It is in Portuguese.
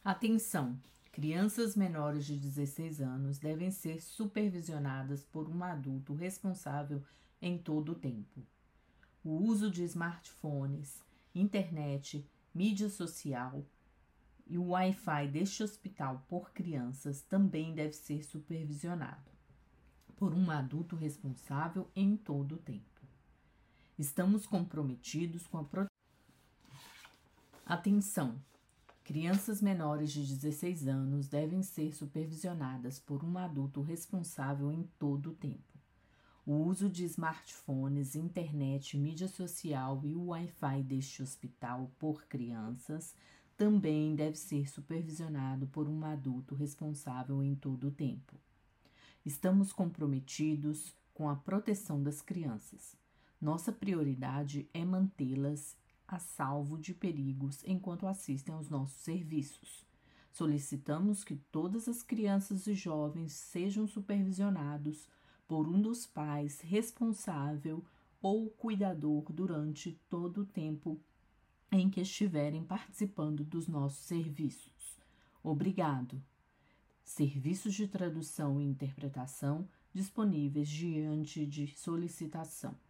Atenção! Crianças menores de 16 anos devem ser supervisionadas por um adulto responsável em todo o tempo. O uso de smartphones, internet, mídia social e o Wi-Fi deste hospital por crianças também deve ser supervisionado por um adulto responsável em todo o tempo. Estamos comprometidos com a proteção. Atenção! Crianças menores de 16 anos devem ser supervisionadas por um adulto responsável em todo o tempo. O uso de smartphones, internet, mídia social e o Wi-Fi deste hospital por crianças também deve ser supervisionado por um adulto responsável em todo o tempo. Estamos comprometidos com a proteção das crianças. Nossa prioridade é mantê-las a salvo de perigos enquanto assistem aos nossos serviços. Solicitamos que todas as crianças e jovens sejam supervisionados por um dos pais responsável ou cuidador durante todo o tempo em que estiverem participando dos nossos serviços. Obrigado. Serviços de tradução e interpretação disponíveis diante de solicitação.